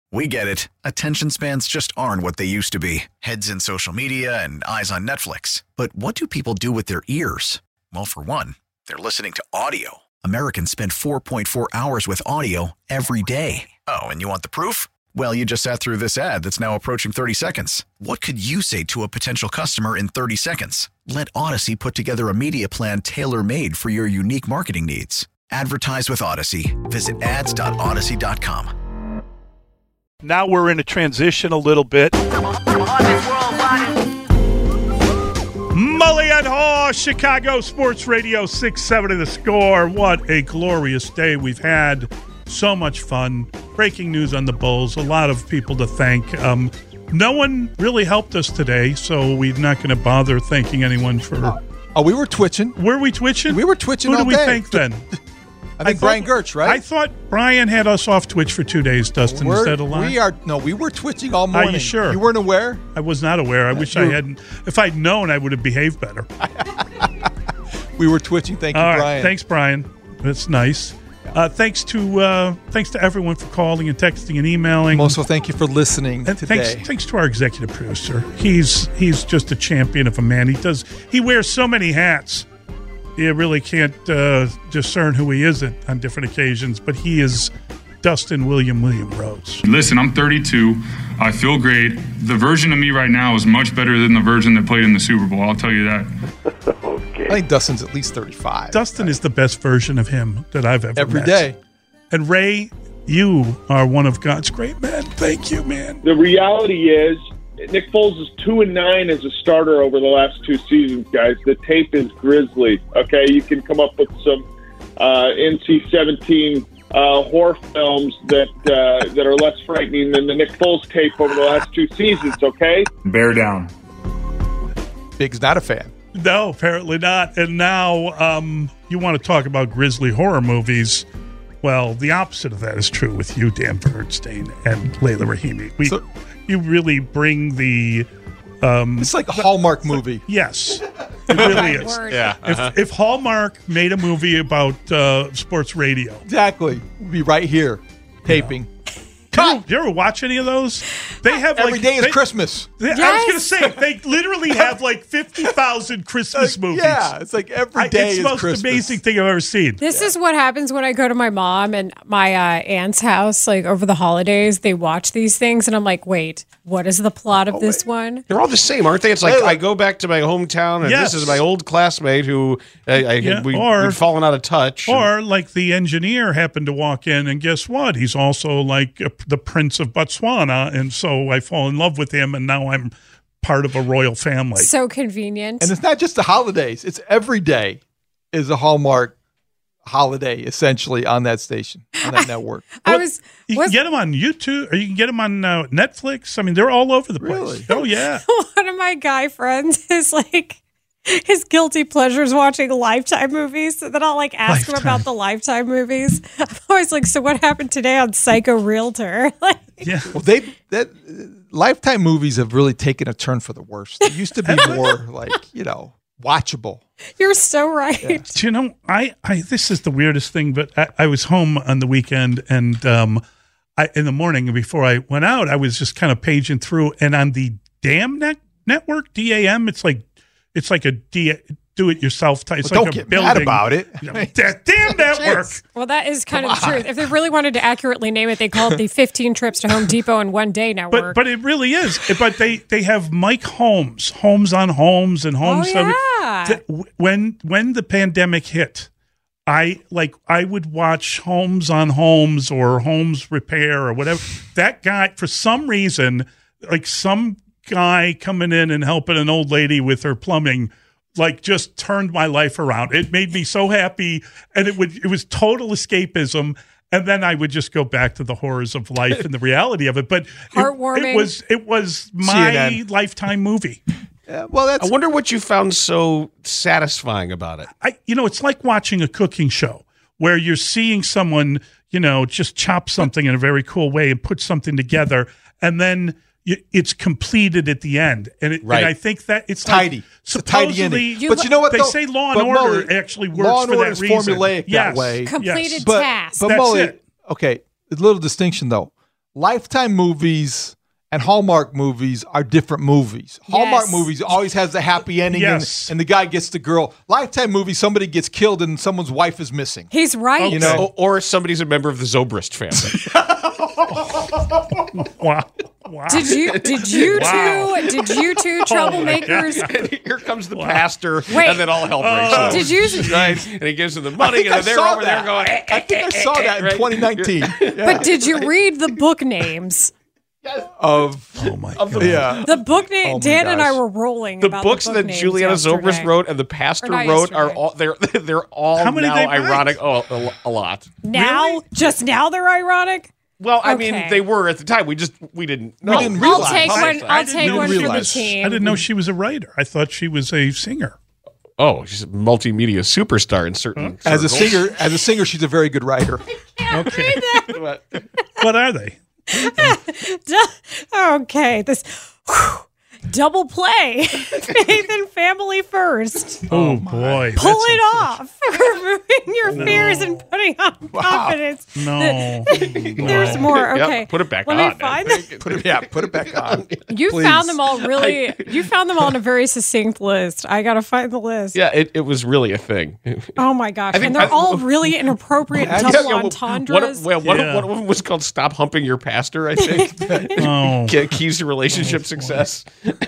We get it. Attention spans just aren't what they used to be. Heads in social media and eyes on Netflix. But what do people do with their ears? Well, for one, they're listening to audio. Americans spend 4.4 hours with audio every day. Oh, and you want the proof? Well, you just sat through this ad that's now approaching 30 seconds. What could you say to a potential customer in 30 seconds? Let Odyssey put together a media plan tailor-made for your unique marketing needs. Advertise with Odyssey. Visit ads.odyssey.com. Now we're in a transition a little bit. Mully and Haw, Chicago Sports Radio 670 The Score. What a glorious day we've had. So much fun. Breaking news on the Bulls. A lot of people to thank. No one really helped us today, so we're not going to bother thanking anyone for... we were twitching. Were we twitching? We were twitching all day. Who do we thank then? I think Brian Gertz, right? I thought Brian had us off Twitch for 2 days, Dustin. Is that a lie? We were twitching all morning. Are you sure? You weren't aware? I was not aware. I wish I hadn't. If I'd known, I would have behaved better. We were twitching. Thank you, Brian. Brian. Thanks, Brian. That's nice. Thanks to everyone for calling and texting and emailing. Also, thank you for listening today. Thanks to our executive producer. He's just a champion of a man. He wears so many hats. You really can't discern who he is on different occasions, but he is Dustin William Rose. Listen, I'm 32. I feel great. The version of me right now is much better than the version that played in the Super Bowl. I'll tell you that. Okay. I think Dustin's at least 35. Dustin is the best version of him that I've ever met. Every day. And Ray, you are one of God's great men. Thank you, man. The reality is, Nick Foles is 2-9 as a starter over the last 2 seasons, guys. The tape is grisly. Okay, you can come up with some NC-17 horror films that are less frightening than the Nick Foles tape over the last 2 seasons. Okay, bear down. Big's not a fan. No, apparently not. And now you want to talk about grisly horror movies. Well, the opposite of that is true with you, Dan Bernstein, and Layla Rahimi. You really bring the... it's like a Hallmark movie. Yes, it really is. Yeah. If Hallmark made a movie about sports radio. Exactly. We'd be right here taping. Do you ever watch any of those? They have every day is Christmas. I was going to say, they literally have like 50,000 Christmas movies. Yeah, it's like every day is Christmas. It's the most amazing thing I've ever seen. This is what happens when I go to my mom and my aunt's house, like over the holidays. They watch these things, and I'm like, wait, what is the plot of this one? They're all the same, aren't they? It's like I go back to my hometown, and this is my old classmate who we'd fallen out of touch. Or like the engineer happened to walk in, and guess what? He's also like the Prince of Botswana, and so I fall in love with him, and now I'm part of a royal family. So convenient. And it's not just the holidays. It's every day is a Hallmark holiday, essentially, on that station, on that network. You can get them on YouTube, or you can get them on Netflix. I mean, they're all over the place. Really? Oh, yeah. One of my guy friends is like... his guilty pleasure is watching Lifetime movies. So then I'll like ask him about the Lifetime movies. I'm always like, so what happened today on Psycho Realtor? Yeah. Well, Lifetime movies have really taken a turn for the worse. They used to be more like, watchable. You're so right. Yeah. Do you know, I this is the weirdest thing, but I was home on the weekend, and in the morning before I went out, I was just kind of paging through, and on the DAM network, DAM, it's like a do-it-yourself type. It's like don't a get building. mad about it. That damn network. Well, that is kind of the truth. If they really wanted to accurately name it, they call it the 15 trips to Home Depot in one day network. But it really is. But they have Mike Holmes on Homes, and Homes. Oh, yeah. When the pandemic hit, I would watch Homes on Homes or Homes Repair or whatever. That guy, for some reason, like some guy coming in and helping an old lady with her plumbing, like just turned my life around. It made me so happy, and it was total escapism. And then I would just go back to the horrors of life and the reality of it. But heartwarming. It was my CNN. Lifetime movie. I wonder what you found so satisfying about it. It's like watching a cooking show where you're seeing someone, just chop something in a very cool way and put something together, and then it's completed at the end, and I think that it's tidy. Like, supposedly, but you know what? They say Law and Order actually works for that reason. Formulaic that way. Completed But task. Mully, okay, a little distinction though. Lifetime movies and Hallmark movies are different movies. Hallmark movies always has the happy ending and the guy gets the girl. Lifetime movies, somebody gets killed and someone's wife is missing. He's right. You know? Or somebody's a member of the Zobrist family. Wow. Did you two troublemakers? Here comes the pastor, and then all hell breaks loose. Did you? Right, and he gives them the money, and they're over there going. I think I saw that in 2019. But did you read the book names? Oh my God. The book name. Dan and I were rolling. The about books the book that Juliana Zobrist wrote and the pastor wrote are all they're all How many now they write? ironic. Oh, a lot. Now, Really? just now they're ironic. Well, I Okay. mean, they were at the time. We didn't know. We didn't realize. I'll take one for the realize. team. I didn't know she was a writer. I thought she was a singer. Oh, she's a multimedia superstar in certain As a circles. singer, she's a very good writer. Okay. What are they? Okay, this double play. Faith and family first. Oh boy. Pull it off. Removing your fears and putting on confidence. No. There's more. Okay. Yep, put it back Let on. me find Put it back on. You Please. found them all really. You found them all in a very succinct list. I gotta find the list. Yeah, it was really a thing. Oh my gosh! think- And they're all really inappropriate double entendres. One of them was called "Stop Humping Your Pastor." I think. Oh, Keys to relationship success.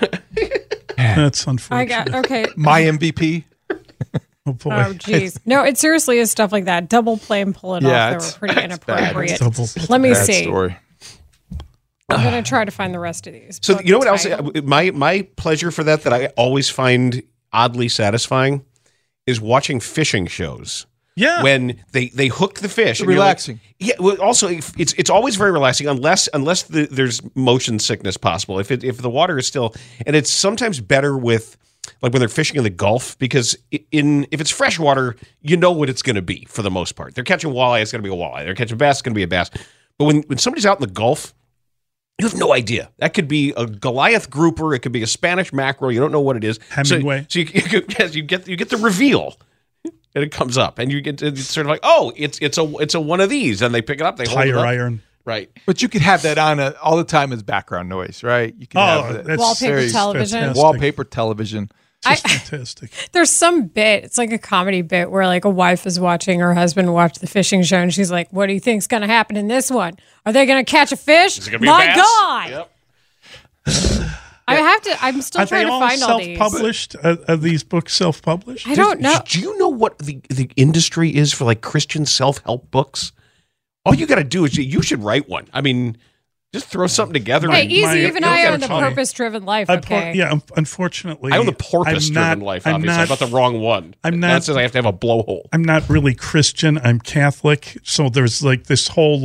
that's I unfortunate. got okay. My MVP. Oh boy. Oh jeez. No, it seriously is stuff like that. Double play and pull it Yeah, off. They it's- were pretty inappropriate. Double- Let me Bad see. story. I'm gonna try to find the rest of these. So book you know what else? titles. My pleasure for that I always find oddly satisfying is watching fishing shows. Yeah. When they hook the fish, and you're Relaxing. Like, yeah. Well, also it's always very relaxing unless there's motion sickness possible. If the water is still, and it's sometimes better with like when they're fishing in the Gulf because if it's fresh water, you know what it's going to be for the most part. They're catching walleye, it's going to be a walleye. They're catching bass, it's going to be a bass. But when somebody's out in the Gulf, you have no idea. That could be a Goliath grouper. It could be a Spanish mackerel. You don't know what it is. Hemingway. So you get the reveal, and it comes up, and you get it's sort of like, oh, it's a one of these, and they pick it up. They hold it Tire up. iron. Right. But you could have that on all the time as background noise, right? You can Oh, have that. that's Wallpaper very television. fantastic. Wallpaper television. Just fantastic. There's some bit, it's like a comedy bit where like a wife is watching her husband watch the fishing show and she's like, what do you think's going to happen in this one? Are they going to catch a fish? Is it gonna be a My bass? God. Yep. I'm still Are trying they to all find all these. self-published? Are these books self-published? I don't know. Do you know what the industry is for like Christian self-help books? All you got to do is you should write one. I mean, just throw something together. Hey, and, easy. Even I own the funny. purpose-driven life. I Okay. unfortunately, I own the porpoise-driven life. Obviously, I bought the wrong one. That says I have to have a blowhole. I'm not really Christian. I'm Catholic. So there's like this whole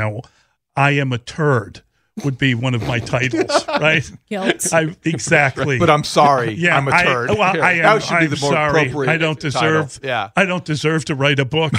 I am a turd would be one of my titles, right? Guilt. Exactly. But I'm sorry. Yeah, I'm a turd. I am. That should be I'm the more sorry. appropriate I don't deserve. title. Yeah. I don't deserve to write a book.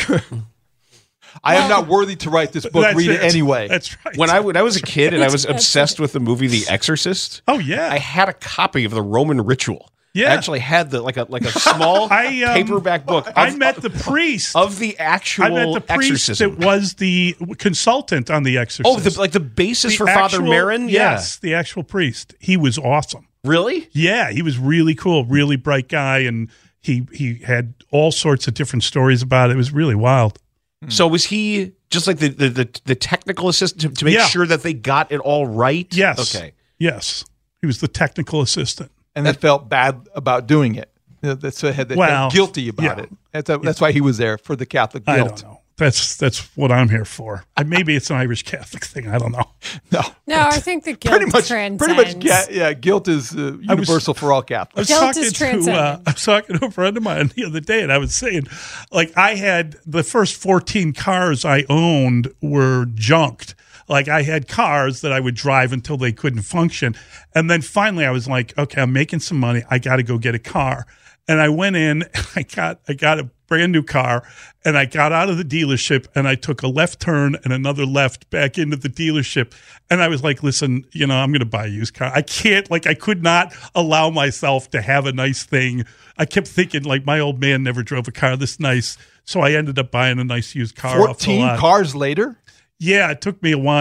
I am not worthy to write this book. That's Read it anyway. That's right. When I was a kid and I was obsessed with the movie The Exorcist, oh yeah, I had a copy of the Roman Ritual. Yeah. I actually had like a small paperback book. I met the priest of the actual I met the priest exorcism. that was the consultant on The Exorcist. Oh, the basis The for Father actual- Marin? Yes, the actual priest. He was awesome. Really? Yeah, he was really cool, really bright guy, and he had all sorts of different stories about it. It was really wild. So was he just like the technical assistant to make Yeah. sure that they got it all right? Yes. Okay. Yes. He was the technical assistant. And they felt bad about doing it. They felt guilty about it. That's why he was there, for the Catholic guilt. I don't know. That's what I'm here for. Maybe it's an Irish Catholic thing. I don't know. No, I think the guilt transcends. Guilt is universal for all Catholics. Guilt is transcendent. I was talking to a friend of mine the other day, and I was saying, like, I had the first 14 cars I owned were junked. Like, I had cars that I would drive until they couldn't function. And then finally I was like, okay, I'm making some money. I got to go get a car. And I went in, I got a brand new car, and I got out of the dealership, and I took a left turn and another left back into the dealership. And I was like, listen, I'm going to buy a used car. I can't, I could not allow myself to have a nice thing. I kept thinking, my old man never drove a car this nice. So I ended up buying a nice used car. 14 cars later? Yeah, it took me a while.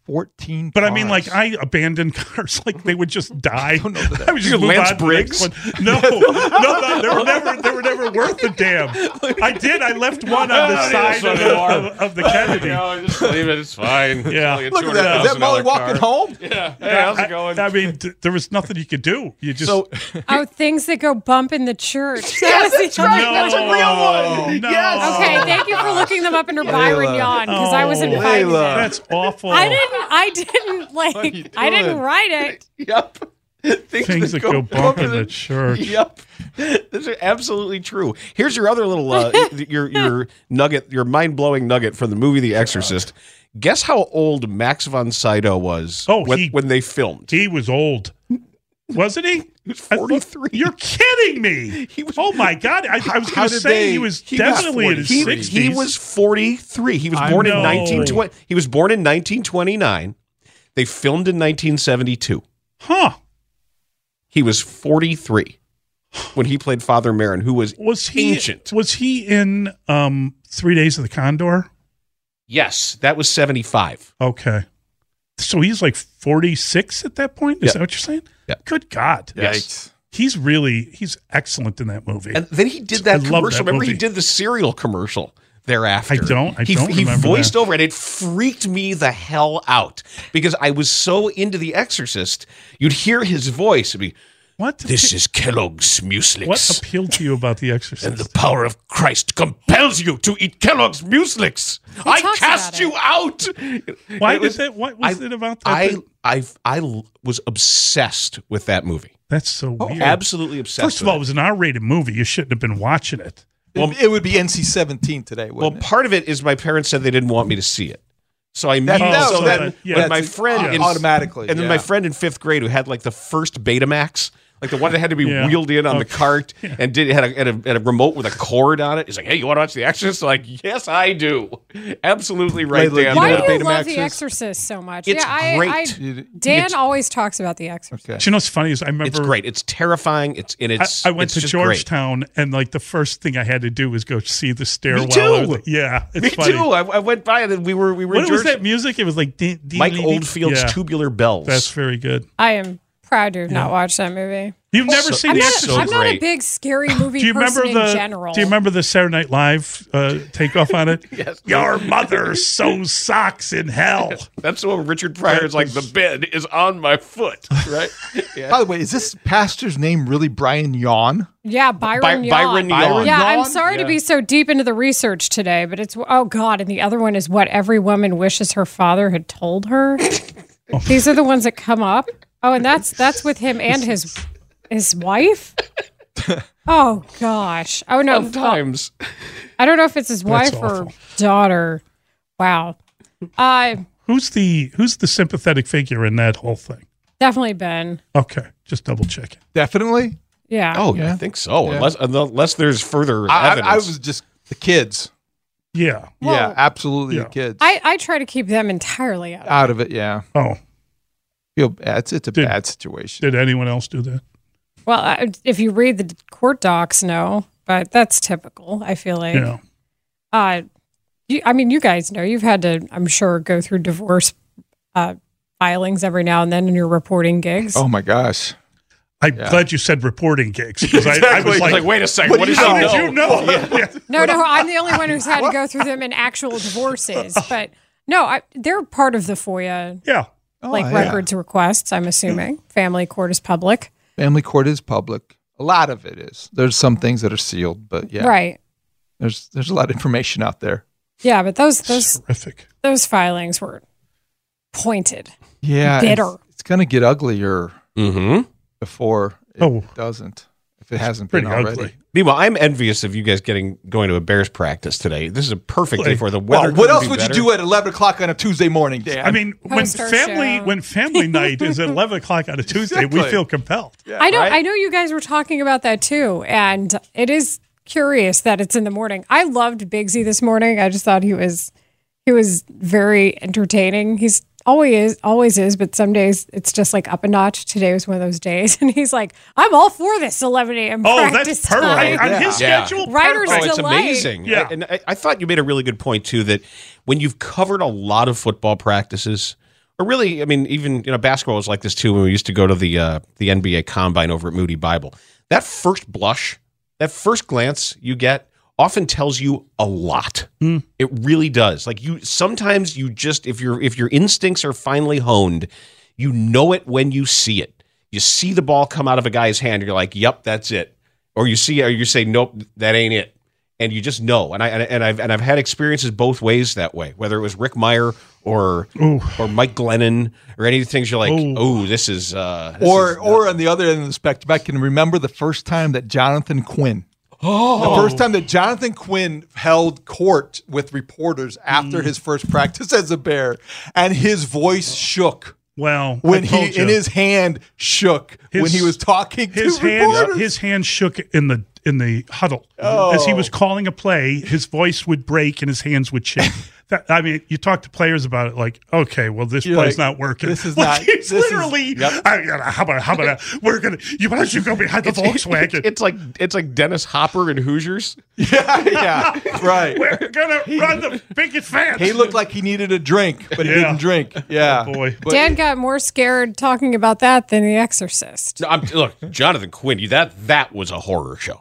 14 But I mean, cars. like, I abandoned cars, like they would just die. I don't know that. would just move Lance on to the Briggs? next one. No, they were never worth a damn. I did. I left one on the side of the Kennedy. No, just leave it. It's fine. Yeah. Look at that. Is that Molly walking home? Yeah. Hey, how's it going? I mean, there was nothing you could do. You just Oh, things that go bump in the church. Yes, that's right. No. That's a real one. No. Yes. Okay, thank you for looking them up under Byron Yawn because I wasn't finding Layla. it. That's awful. I didn't write it. Yep. Things that go bump in the church. Yep. Those are absolutely true. Here's your other little your nugget, your mind-blowing nugget from the movie The Exorcist. Guess how old Max von Sydow was when they filmed? He was old. Wasn't he? He was 43. You're kidding me. Oh my God. I was going to say he was definitely in his 60s. He was 43. He was born in 1920. He was born in 1929. They filmed in 1972. Huh. He was 43 when he played Father Marin, who was ancient. Was he in 3 Days of the Condor? Yes, that was 75. Okay. So he's like 46 at that point? Is Yeah. that what you're saying? Yeah. Good God. Yes. He's excellent in that movie. And then he did that I love commercial. that Remember, he movie. did the cereal commercial thereafter. I don't He remember voiced that. over it. It freaked me the hell out because I was so into The Exorcist. You'd hear his voice and be, "This is Kellogg's Mueslix. What appealed to you about The Exorcist? And the power of Christ compels you to eat Kellogg's Mueslix. I talks cast about you out." Why did that? What was it about that? I was obsessed with that movie. That's so weird. Absolutely obsessed. First of all, it was an R-rated movie. You shouldn't have been watching it. It would be NC-17 today, well, wouldn't it? part of it is my parents said they didn't want me to see it. So I That- immediately, no, so that- then yeah, when my that's friend automatically, and then yeah. my friend in 5th grade who had like the first Betamax, like the one that had to be Yeah. wheeled in on the Okay. cart and had a remote with a cord on it. He's like, "Hey, you want to watch The Exorcist?" I'm like, "Yes, I do." Absolutely right, Layla, Dan. you Why know do what you Betamax love The is? Exorcist so much? It's great. Dan always talks about The Exorcist. Okay. Do you know what's funny is I remember It's great. It's terrifying. I went it's to just Georgetown and like the first thing I had to do was go see the stairwell. Me too. I was like, yeah, it's Me funny. too. I went by and we were in What was Georgetown. that music? It was like Mike Oldfield's yeah, Tubular Bells. That's very good. I am proud to have not watched that movie. You've never seen I'm The not, Exorcist? I'm not a great. big scary movie Do you person remember in general. Do you remember the Saturday Night Live takeoff on it? Yes. Your mother sews socks in hell. That's when Richard Pryor's like, "The bed is on my foot," right? Yeah. By the way, is this pastor's name really Brian Yawn? Yeah, Byron Yawn. Byron Yawn. Yeah, I'm Yawn? sorry to be so deep into the research today, but it's oh god, and the other one is what every woman wishes her father had told her. These are the ones that come up. Oh, and that's with him and his wife. Oh gosh. Oh no. Sometimes. I don't know if it's his wife awful. or daughter. Wow. Who's the sympathetic figure in that whole thing? Definitely Ben. Okay, just double checking. Definitely. Yeah. Oh, yeah. I think so. Yeah. Unless there's further I evidence. was just the kids. Yeah. Well, yeah, absolutely yeah. the kids. I try to keep them entirely out. Out of it, yeah. Oh, Feel bad. It's a Did- bad situation. did anyone else do that? Well, if you read the court docs, no, but that's typical. I feel like. Yeah. You guys know you've had to, I'm sure, go through divorce filings every now and then in your reporting gigs. Oh my gosh. I'm glad you said reporting gigs because I was He's like, wait a second. what What do does you he how did know? you know? Yeah. No, I'm the only one who's had to go through them in actual divorces. But no, they're part of the FOIA, Yeah. records requests, I'm assuming. Family court is public. Family court is public. A lot of it is. There's some things that are sealed, but yeah. Right. There's a lot of information out there. Yeah, but those Terrific. those filings were pointed. Yeah. Bitter. It's going to get uglier Mm-hmm. before it doesn't. If it hasn't been Pretty already. ugly. Meanwhile, I'm envious of you guys going to a Bears practice today. This is a perfect day for the weather. Well, what couldn't else be would better. you do at 11 o'clock on a Tuesday morning, Dan? I mean, Poster show. when family night is at 11 o'clock on a Tuesday, we Exactly. feel compelled. I know you guys were talking about that too, and it is curious that it's in the morning. I loved Bigsy this morning. I just thought he was very entertaining. He's always is, but some days it's just like up a notch. Today was one of those days, and he's like, "I'm all for this 11 a.m. Oh, practice that's perfect. time." On his Yeah. schedule, Writer's perfect. Oh, it's delight. amazing. Yeah. And I thought you made a really good point, too, that when you've covered a lot of football practices Or really, I mean, even basketball was like this too when we used to go to the NBA Combine over at Moody Bible. That first blush, that first glance you get often tells you a lot. It really does. Like sometimes you just if your instincts are finely honed, you know it when you see it. You see the ball come out of a guy's hand, you're like, "Yep, that's it." Or you say, "Nope, that ain't it." And you just know. And I've had experiences both ways that way. Whether it was Rick Meyer or Mike Glennon or any of the things you're like, this is or on the other end of the spectrum, I can remember the first time that Jonathan Quinn. The first time that Jonathan Quinn held court with reporters after his first practice as a Bear, and his voice shook. Well, when his hand shook when he was talking to reporters. His hand shook in the huddle as he was calling a play. His voice would break and his hands would shake. You talk to players about it, like, okay, well, this play's not working. This is not. It's literally. How about we're gonna. You want to go behind the Volkswagen? It's like Dennis Hopper and Hoosiers. Yeah, right. We're gonna run the biggest fans. He looked like he needed a drink, but he didn't drink. Yeah, oh boy. Dan got more scared talking about that than The Exorcist. Look, Jonathan Quinn, that was a horror show.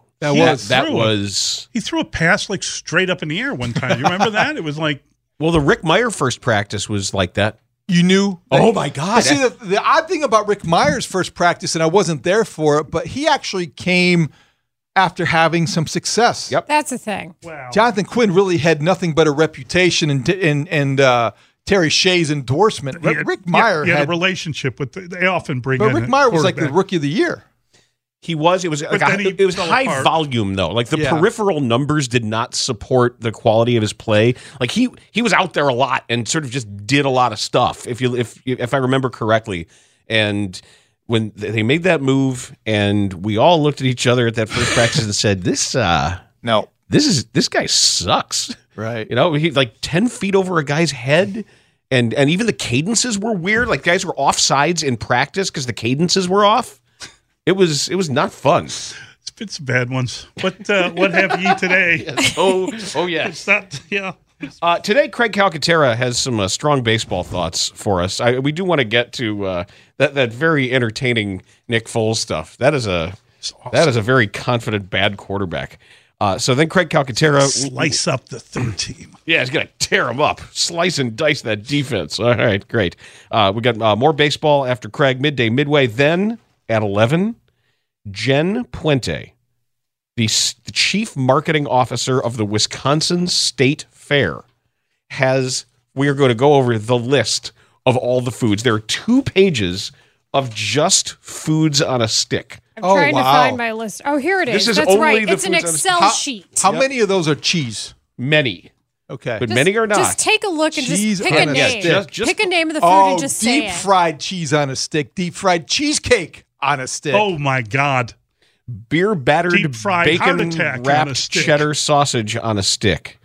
He threw a pass like straight up in the air one time. You remember that? It was like. Well, the Rick Meyer first practice was like that. You knew? Oh, my God. See, the odd thing about Rick Meyer's first practice, and I wasn't there for it, but he actually came after having some success. Yep. That's the thing. Wow. Jonathan Quinn really had nothing but a reputation and Terry Shea's endorsement. Rick Meyer had a relationship with. They often bring. But Rick Meyer was like the rookie of the year. He was. It was high apart. volume though. Like the peripheral numbers did not support the quality of his play. Like he was out there a lot and sort of just did a lot of stuff. If I remember correctly, and when they made that move, and we all looked at each other at that first practice and said, "This guy sucks." Right. He like 10 feet over a guy's head. And even the cadences were weird. Like guys were offsides in practice because the cadences were off. It was not fun. It's been some bad ones. What have ye today? Yes. Oh yes. Today, Craig Calcaterra has some strong baseball thoughts for us. We do want to get to that very entertaining Nick Foles stuff. That is a very confident bad quarterback. So then Craig Calcaterra slice up the third team. Yeah, he's going to tear him up, slice and dice that defense. All right, great. We got more baseball after Craig, midway. Then at 11, Jen Puente, the chief marketing officer of the Wisconsin State Fair, we are going to go over the list of all the foods. There are 2 pages of just foods on a stick. I'm trying to find my list. Oh, here it is. That's only right. It's an Excel sheet. How many of those are cheese? Many. Okay. But many are not. Just take a look and Cheese just pick a on a name. stick. Pick a name of the food and just say it. Deep fried cheese on a stick. Deep fried cheesecake on a stick. Oh, my God. Beer battered deep-fried heart bacon attack wrapped on a stick. cheddar sausage on a stick.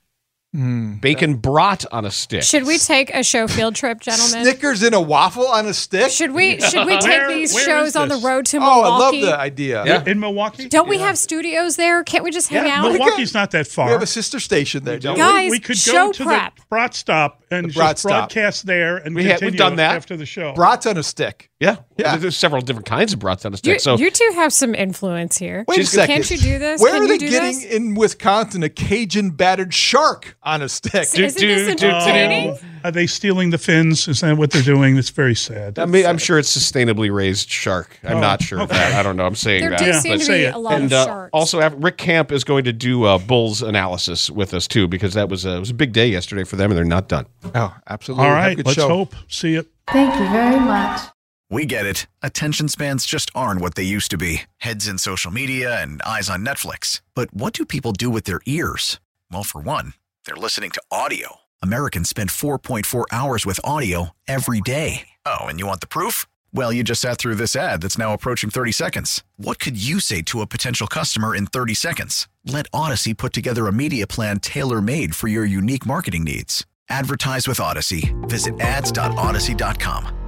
Bacon brat on a stick. Should we take a show field trip, gentlemen? Snickers in a waffle on a stick? Should we take these shows on the road to Oh, Milwaukee? I love the idea. Yeah. In Milwaukee? Don't we have studios there? Can't we just hang out? Milwaukee's not that far. We have a sister station there, don't we? Guys, we could show go to prep. the Brat Stop and just broadcast there and we've done that after the show. Brats on a stick. Yeah. Yeah. There's several different kinds of brats on a stick. You two have some influence here. Wait a second. Can't you do this? Where Can are you they do getting this? in Wisconsin a Cajun battered shark on a stick? Isn't this entertaining? Are they stealing the fins? Is that what they're doing? It's very sad. I mean, I'm sure it's sustainably raised shark. I'm not sure of that. I don't know. I'm saying There that. do seem to say be it. a lot And of sharks. also, Rick Camp is going to do Bulls analysis with us too, because it was a big day yesterday for them, and they're not done. Oh, absolutely. All Have a right, good let's show. hope. See it. Thank you very much. We get it. Attention spans just aren't what they used to be. Heads in social media and eyes on Netflix. But what do people do with their ears? Well, for one, they're listening to audio. Americans spend 4.4 hours with audio every day. Oh, and you want the proof? Well, you just sat through this ad that's now approaching 30 seconds. What could you say to a potential customer in 30 seconds? Let Odyssey put together a media plan tailor-made for your unique marketing needs. Advertise with Odyssey. Visit ads.odyssey.com.